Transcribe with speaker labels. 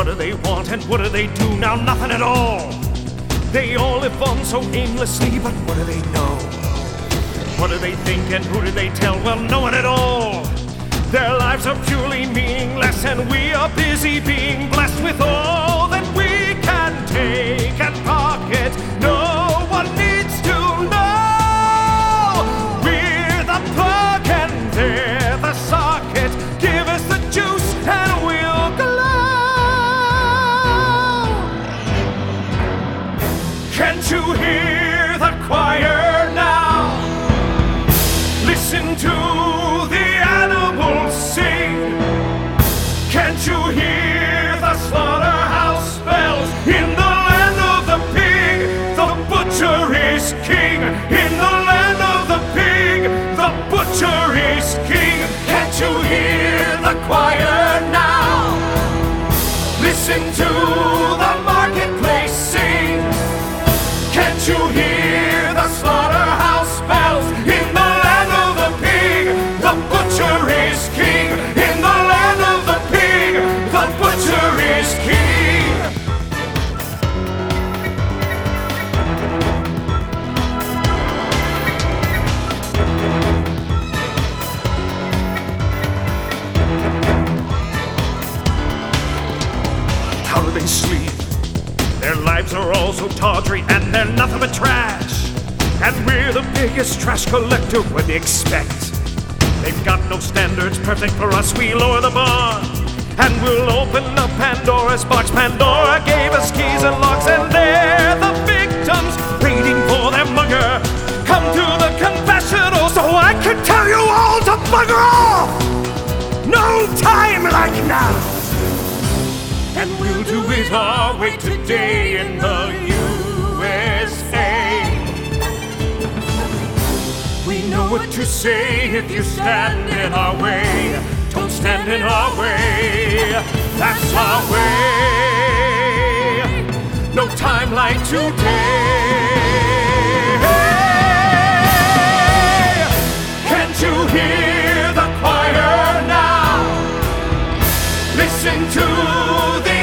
Speaker 1: do they want and what do they do? Now nothing at all. They all live on so aimlessly, but what do they know? What do they think and who do they tell? Well, no one at all. Their lives are purely meaningless, and we are busy being blessed with all that we can take and pocket. No one needs to know. We're the plug and they're the socket. Give us the juice and we'll glow. Can't you hear the choir now? Listen to the animals sing. Can't you hear the slaughterhouse bells? In the land of the pig, the butcher is king. In the land of the pig, the butcher is king. Can't you hear the choir now? Listen to the marketplace sing. Can't you hear the slaughterhouse bells? In the land of the pig, the butcher is king. In the land of the pig, the butcher is king. How do they sleep? Their lives are all so tawdry and they're nothing but trash. And we're the biggest trash collector when they expect. They've got no standards perfect for us, we lower the bar. And we'll open up Pandora's box. Pandora gave us keys and locks, and they're the victims waiting for their mugger. Come to the confessional so I can tell you all to bugger off. No time like now. And we'll do it our way today in the USA. We know what to say if you stand in our way. Don't stand in our way, that's our way. No time like today. Can't you hear the choir now? Listen to the